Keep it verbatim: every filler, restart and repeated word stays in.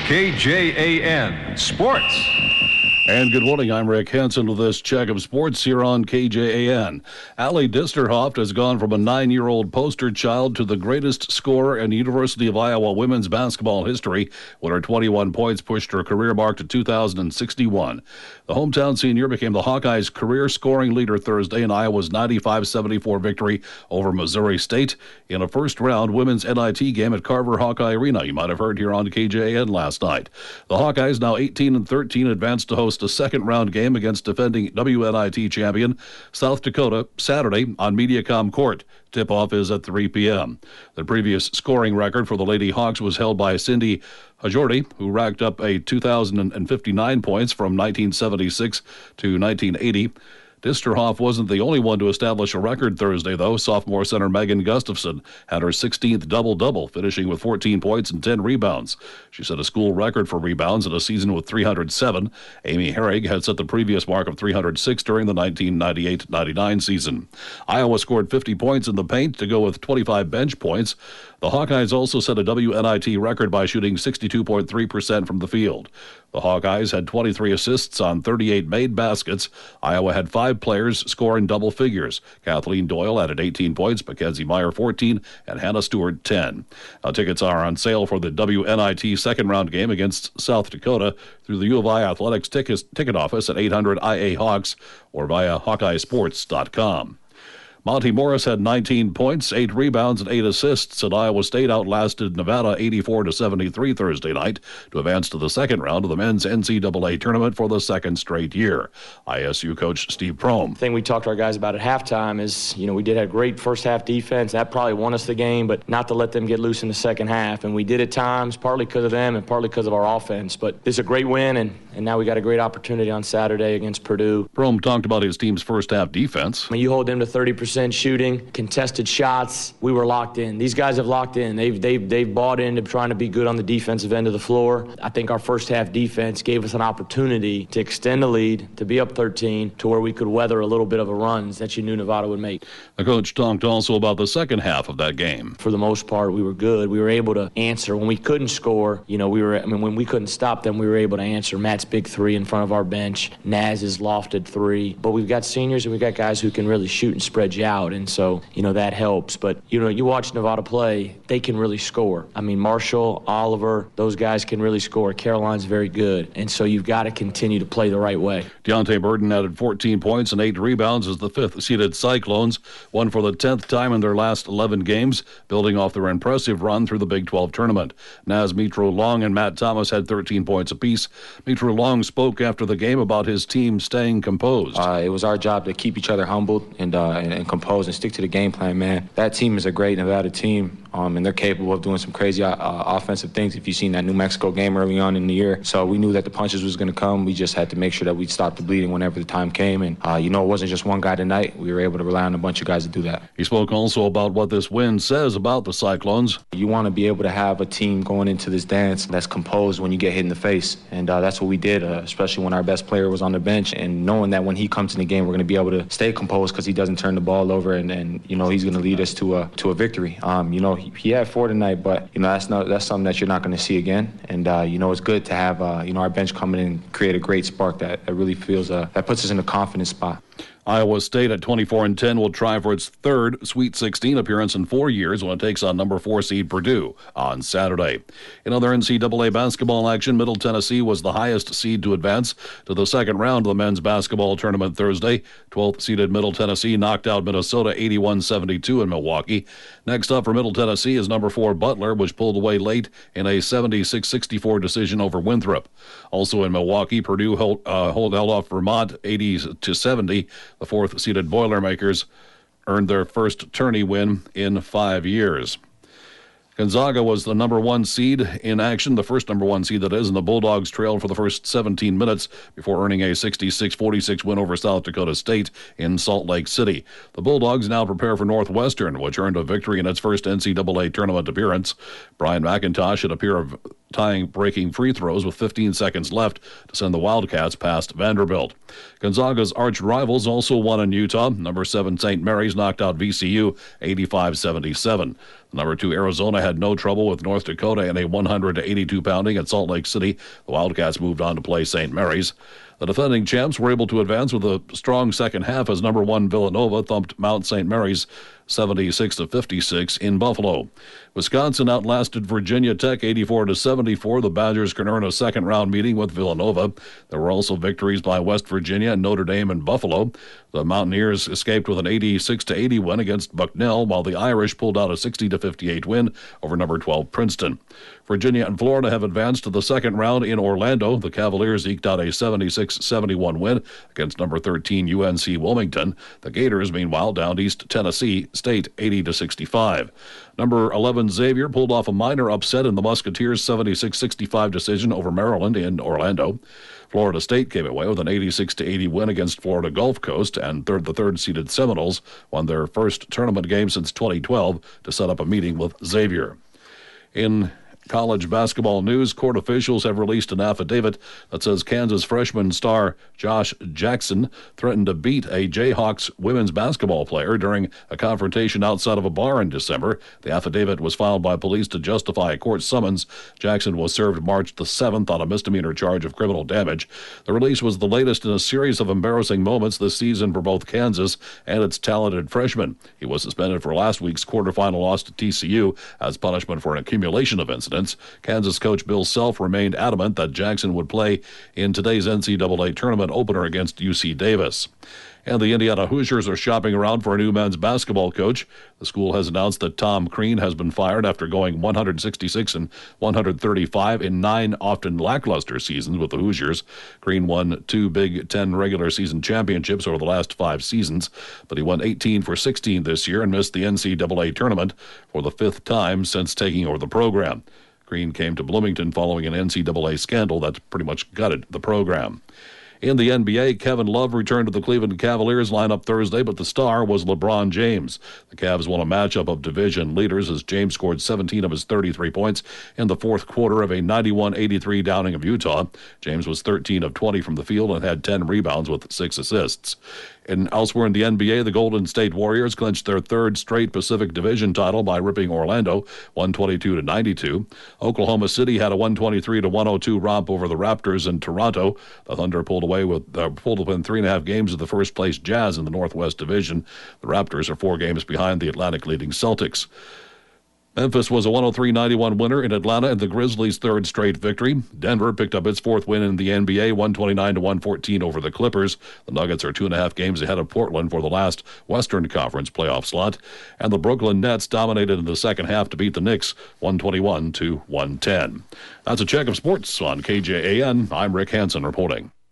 K J A N Sports. And good morning, I'm Rick Hansen with this check of sports here on K J A N. Allie Disterhoff has gone from a nine-year-old poster child to the greatest scorer in University of Iowa women's basketball history when her twenty-one points pushed her career mark to two thousand sixty-one. The hometown senior became the Hawkeyes' career scoring leader Thursday in Iowa's ninety-five seventy-four victory over Missouri State in a first-round women's N I T game at Carver Hawkeye Arena. You might have heard here on K J A N last night. The Hawkeyes, now eighteen and thirteen, advanced to host a second-round game against defending W N I T champion South Dakota Saturday on Mediacom Court. Tip-off is at three p.m. The previous scoring record for the Lady Hawks was held by Cindy Hajordi, who racked up a two thousand fifty-nine points from nineteen seventy-six to nineteen eighty. Disterhoff wasn't the only one to establish a record Thursday, though. Sophomore center Megan Gustafson had her sixteenth double-double, finishing with fourteen points and ten rebounds. She set a school record for rebounds in a season with three hundred seven. Amy Herrig had set the previous mark of three hundred six during the nineteen ninety-eight ninety-nine season. Iowa scored fifty points in the paint to go with twenty-five bench points. The Hawkeyes also set a W N I T record by shooting sixty-two point three percent from the field. The Hawkeyes had twenty-three assists on thirty-eight made baskets. Iowa had five players score in double figures. Kathleen Doyle added eighteen points, Mackenzie Meyer fourteen, and Hannah Stewart ten. Now, tickets are on sale for the W N I T second-round game against South Dakota through the U of I Athletics ticket, ticket office at eight hundred I A Hawks or via Hawkeye Sports dot com. Monty Morris had nineteen points, eight rebounds, and eight assists, and Iowa State outlasted Nevada eighty-four to seventy-three Thursday night to advance to the second round of the men's N C double A tournament for the second straight year. I S U coach Steve Prohm. The thing we talked to our guys about at halftime is, you know, we did have great first half defense. That probably won us the game, but not to let them get loose in the second half. And we did at times, partly because of them and partly because of our offense. But it's a great win, and, and now we got a great opportunity on Saturday against Purdue. Prohm talked about his team's first half defense. When you hold them to thirty percent shooting, contested shots, we were locked in. These guys have locked in. They've they've they've bought into trying to be good on the defensive end of the floor. I think our first half defense gave us an opportunity to extend the lead, to be up thirteen, to where we could weather a little bit of a runs that you knew Nevada would make. The coach talked also about the second half of that game. For the most part, we were good. We were able to answer when we couldn't score. You know, we were. I mean, when we couldn't stop them, we were able to answer. Matt's big three in front of our bench. Naz's lofted three. But we've got seniors and we've got guys who can really shoot and spread you out, and so you know, that helps. But, you know, you watch Nevada play, they can really score. I mean, Marshall, Oliver, those guys can really score. Caroline's very good. And so you've got to continue to play the right way. Deontay Burden added fourteen points and eight rebounds as the fifth-seeded Cyclones won for the tenth time in their last eleven games, building off their impressive run through the Big twelve tournament. Naz Mitro Long and Matt Thomas had thirteen points apiece. Mitro Long spoke after the game about his team staying composed. Uh, it was our job to keep each other humbled and, uh, and, and composed and stick to the game plan, man. That team is a great Nevada team, um, and they're capable of doing some crazy uh, offensive things if you've seen that New Mexico game early on in the year. So we knew that the punches was going to come. We just had to make sure that we'd stop the bleeding whenever the time came. And, uh, you know, it wasn't just one guy tonight. We were able to rely on a bunch of guys to do that. He spoke also about what this win says about the Cyclones. You want to be able to have a team going into this dance that's composed when you get hit in the face. And uh, that's what we did, uh, especially when our best player was on the bench. And knowing that when he comes in the game, we're going to be able to stay composed because he doesn't turn the ball over, and, and you know, he's going to lead us to a to a victory. Um, you know, he, he had four tonight, but you know that's not that's something that you're not going to see again. And uh, you know, it's good to have uh, you know our bench come in and create a great spark that, that really feels uh, that puts us in a confident spot. Iowa State at twenty-four and ten will try for its third Sweet sixteen appearance in four years when it takes on number four seed Purdue on Saturday. In other N C double A basketball action, Middle Tennessee was the highest seed to advance to the second round of the men's basketball tournament Thursday. twelfth seeded Middle Tennessee knocked out Minnesota eighty-one seventy-two in Milwaukee. Next up for Middle Tennessee is number four Butler, which pulled away late in a seventy-six sixty-four decision over Winthrop. Also in Milwaukee, Purdue held, uh, held off Vermont eighty to seventy. The fourth-seeded Boilermakers earned their first tourney win in five years. Gonzaga was the number one seed in action, the first number one seed that is, and the Bulldogs trailed for the first seventeen minutes before earning a sixty-six forty-six win over South Dakota State in Salt Lake City. The Bulldogs now prepare for Northwestern, which earned a victory in its first N C double A tournament appearance. Brian McIntosh, it appear tying breaking free throws with fifteen seconds left to send the Wildcats past Vanderbilt. Gonzaga's arch rivals also won in Utah. Number seven Saint Mary's knocked out V C U eighty-five seventy-seven. Number two Arizona had no trouble with North Dakota in a one hundred to eighty-two pounding at Salt Lake City. The Wildcats moved on to play Saint Mary's. The defending champs were able to advance with a strong second half as number one Villanova thumped Mount Saint Mary's seventy-six to fifty-six in Buffalo. Wisconsin outlasted Virginia Tech eighty-four to seventy-four. The Badgers can earn a second round meeting with Villanova. There were also victories by West Virginia and Notre Dame and Buffalo. The Mountaineers escaped with an eighty-six to eighty win against Bucknell, while the Irish pulled out a sixty to fifty-eight win over number twelve Princeton. Virginia and Florida have advanced to the second round in Orlando. The Cavaliers eked out a seventy-six seventy-one win against number thirteen U N C Wilmington. The Gators, meanwhile, downed East Tennessee State eighty to sixty-five. Number eleven Xavier pulled off a minor upset in the Musketeers' seventy-six sixty-five decision over Maryland in Orlando. Florida State came away with an eighty-six to eighty win against Florida Gulf Coast, and third, the third-seeded Seminoles won their first tournament game since twenty twelve to set up a meeting with Xavier. In college basketball news, court officials have released an affidavit that says Kansas freshman star Josh Jackson threatened to beat a Jayhawks women's basketball player during a confrontation outside of a bar in December. The affidavit was filed by police to justify a court summons. Jackson was served March the seventh on a misdemeanor charge of criminal damage. The release was the latest in a series of embarrassing moments this season for both Kansas and its talented freshmen. He was suspended for last week's quarterfinal loss to T C U as punishment for an accumulation of incidents. Kansas coach Bill Self remained adamant that Jackson would play in today's N C double A tournament opener against U C Davis. And the Indiana Hoosiers are shopping around for a new men's basketball coach. The school has announced that Tom Crean has been fired after going one hundred sixty-six and one hundred thirty-five in nine often lackluster seasons with the Hoosiers. Crean won two Big Ten regular season championships over the last five seasons, but he won eighteen for sixteen this year and missed the N C double A tournament for the fifth time since taking over the program. Crean came to Bloomington following an N C double A scandal that pretty much gutted the program. In the N B A, Kevin Love returned to the Cleveland Cavaliers lineup Thursday, but the star was LeBron James. The Cavs won a matchup of division leaders as James scored seventeen of his thirty-three points in the fourth quarter of a ninety-one eighty-three downing of Utah. James was thirteen of twenty from the field and had ten rebounds with six assists. And elsewhere in the N B A, the Golden State Warriors clinched their third straight Pacific Division title by ripping Orlando one twenty-two to ninety-two. Oklahoma City had a one twenty-three to one oh two romp over the Raptors in Toronto. The Thunder pulled away with uh, pulled within three and a half games of the first place Jazz in the Northwest Division. The Raptors are four games behind the Atlantic leading Celtics. Memphis was a one oh three ninety-one winner in Atlanta in the Grizzlies' third straight victory. Denver picked up its fourth win in the N B A, one twenty-nine to one fourteen over the Clippers. The Nuggets are two and a half games ahead of Portland for the last Western Conference playoff slot. And the Brooklyn Nets dominated in the second half to beat the Knicks one twenty-one to one ten. That's a check of sports on K J A N. I'm Rick Hansen reporting.